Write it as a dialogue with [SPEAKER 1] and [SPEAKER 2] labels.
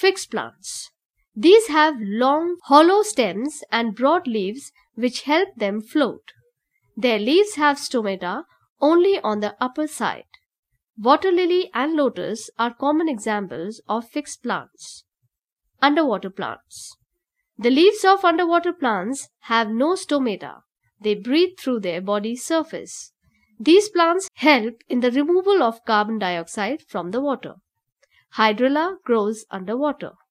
[SPEAKER 1] fixed plants. These have long, hollow stems and broad leaves which help them float. Their leaves have stomata only on the upper side. Water lily and lotus are common examples of fixed plants. Underwater plants. The leaves of underwater plants have no stomata. They breathe through their body surface. These plants help in the removal of carbon dioxide from the water. Hydrilla grows underwater.